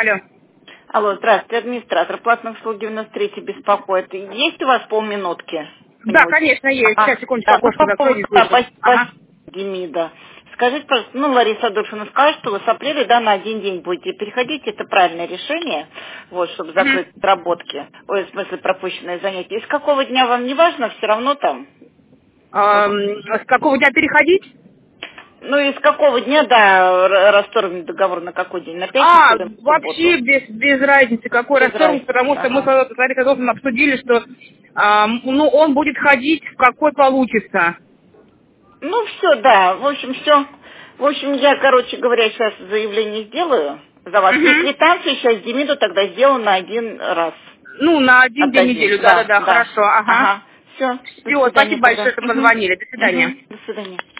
Алло. Алло, здравствуйте, администратор платных услуг 93 беспокоит. Есть у вас полминутки? Да, конечно, есть. Ага. Сейчас, секундочку, Да, ну окошко по закрою, поводу не слышу. Ага. Демида. Скажите, пожалуйста, Лариса Адольфовна скажет, что вы с апреля, да, на один день будете переходить, это правильное решение, вот, чтобы закрыть отработки, ой, в смысле пропущенные занятия. Из какого дня вам не важно, все равно там? С какого дня переходить? Ну, из какого дня, да, расторгнуть договор на какой день? На пятницу или на Вообще субботу? без разницы, какой Без расторг, разницы, потому что мы с ага. Ларисой Адольфовной обсудили, что он будет ходить, в какой получится. Ну, все, да. В общем, все. В общем, я, короче говоря, сейчас заявление сделаю за вас. И Угу. квитанцию сейчас Демиду тогда сделаю на один раз. На один день Отдадим. неделю, Да, да-да-да, да. хорошо, ага. Ага. Все. До Все, свидания спасибо большое, тогда. что Угу. позвонили. До свидания. Угу. До свидания.